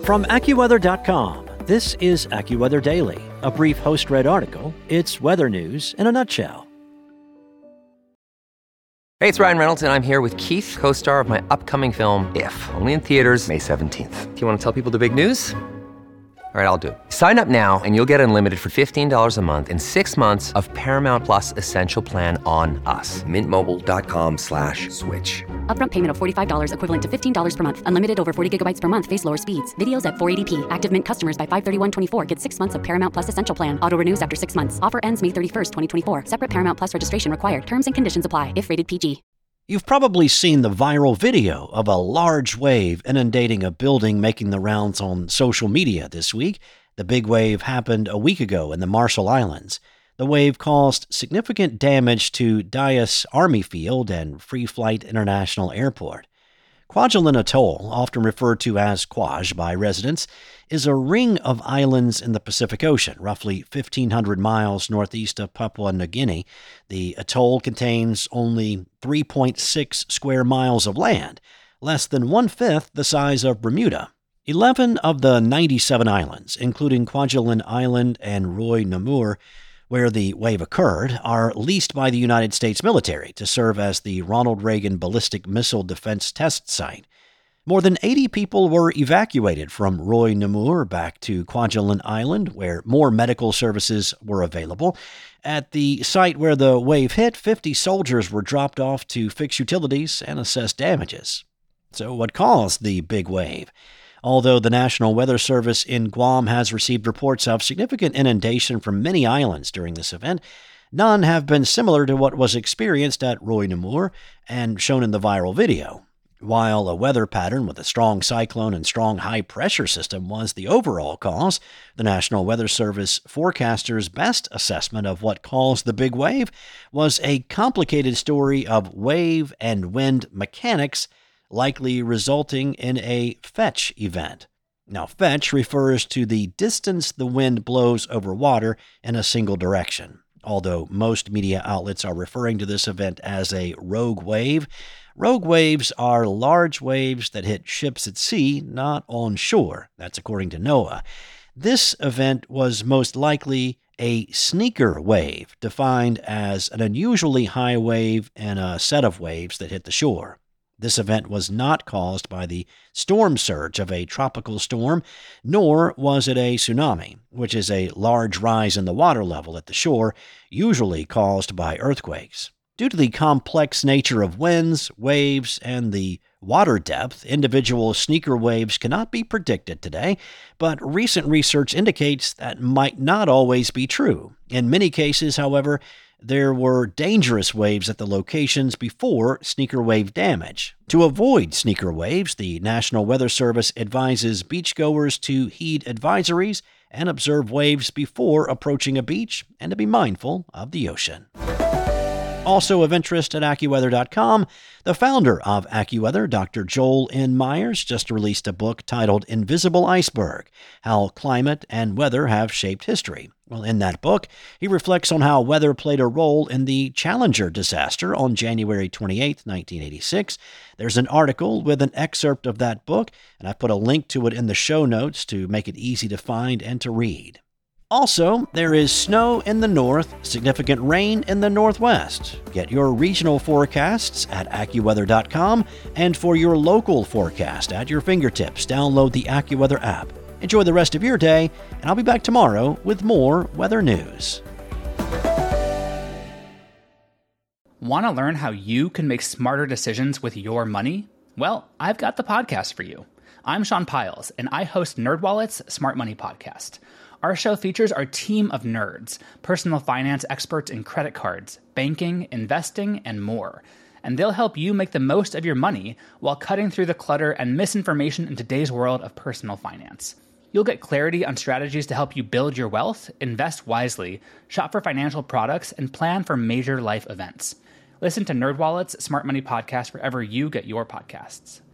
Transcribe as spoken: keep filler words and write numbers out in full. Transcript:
From AccuWeather dot com, this is AccuWeather Daily, a brief host-read article. It's weather news in a nutshell. Hey, it's Ryan Reynolds, and I'm here with Keith, co-star of my upcoming film, If, only in theaters May seventeenth. Do you want to tell people the big news? All right, I'll do it. Sign up now and you'll get unlimited for fifteen dollars a month and six months of Paramount Plus Essential Plan on us. Mint Mobile dot com slash switch. Upfront payment of forty-five dollars equivalent to fifteen dollars per month. Unlimited over forty gigabytes per month. Face lower speeds. Videos at four eighty p. Active Mint customers by five thirty-one twenty-four get six months of Paramount Plus Essential Plan. Auto renews after six months. Offer ends May thirty-first, twenty twenty-four. Separate Paramount Plus registration required. Terms and conditions apply if rated P G. You've probably seen the viral video of a large wave inundating a building making the rounds on social media this week. The big wave happened a week ago in the Marshall Islands. The wave caused significant damage to Dias Army Field and Free Flight International Airport. Kwajalein Atoll, often referred to as Kwaj by residents, is a ring of islands in the Pacific Ocean, roughly fifteen hundred miles northeast of Papua New Guinea. The atoll contains only three point six square miles of land, less than one-fifth the size of Bermuda. Eleven of the ninety-seven islands, including Kwajalein Island and Roy Namur, where the wave occurred, are leased by the United States military to serve as the Ronald Reagan Ballistic Missile Defense Test Site. More than eighty people were evacuated from Roy Namur back to Kwajalein Island, where more medical services were available. At the site where the wave hit, fifty soldiers were dropped off to fix utilities and assess damages. So what caused the big wave? Although the National Weather Service in Guam has received reports of significant inundation from many islands during this event, none have been similar to what was experienced at Roy Namur and shown in the viral video. While a weather pattern with a strong cyclone and strong high-pressure system was the overall cause, the National Weather Service forecaster's best assessment of what caused the big wave was a complicated story of wave and wind mechanics likely resulting in a fetch event. Now, fetch refers to the distance the wind blows over water in a single direction. Although most media outlets are referring to this event as a rogue wave, rogue waves are large waves that hit ships at sea, not on shore. That's according to NOAA. This event was most likely a sneaker wave, defined as an unusually high wave in a set of waves that hit the shore. This event was not caused by the storm surge of a tropical storm, nor was it a tsunami, which is a large rise in the water level at the shore, usually caused by earthquakes. Due to the complex nature of winds, waves, and the water depth, individual sneaker waves cannot be predicted today, but recent research indicates that might not always be true. In many cases, however, there were dangerous waves at the locations before sneaker wave damage. To avoid sneaker waves, the National Weather Service advises beachgoers to heed advisories and observe waves before approaching a beach and to be mindful of the ocean. Also of interest at AccuWeather dot com, the founder of AccuWeather, Doctor Joel N. Myers, just released a book titled Invisible Iceberg: How Climate and Weather Have Shaped History. Well, in that book, he reflects on how weather played a role in the Challenger disaster on January twenty-eighth, nineteen eighty-six. There's an article with an excerpt of that book, and I've put a link to it in the show notes to make it easy to find and to read. Also, there is snow in the north, significant rain in the northwest. Get your regional forecasts at AccuWeather dot com, and for your local forecast at your fingertips, download the AccuWeather app. Enjoy the rest of your day, and I'll be back tomorrow with more weather news. Want to learn how you can make smarter decisions with your money? Well, I've got the podcast for you. I'm Sean Piles, and I host NerdWallet's Smart Money Podcast. Our show features our team of nerds, personal finance experts in credit cards, banking, investing, and more. And they'll help you make the most of your money while cutting through the clutter and misinformation in today's world of personal finance. You'll get clarity on strategies to help you build your wealth, invest wisely, shop for financial products, and plan for major life events. Listen to NerdWallet's Smart Money Podcast wherever you get your podcasts.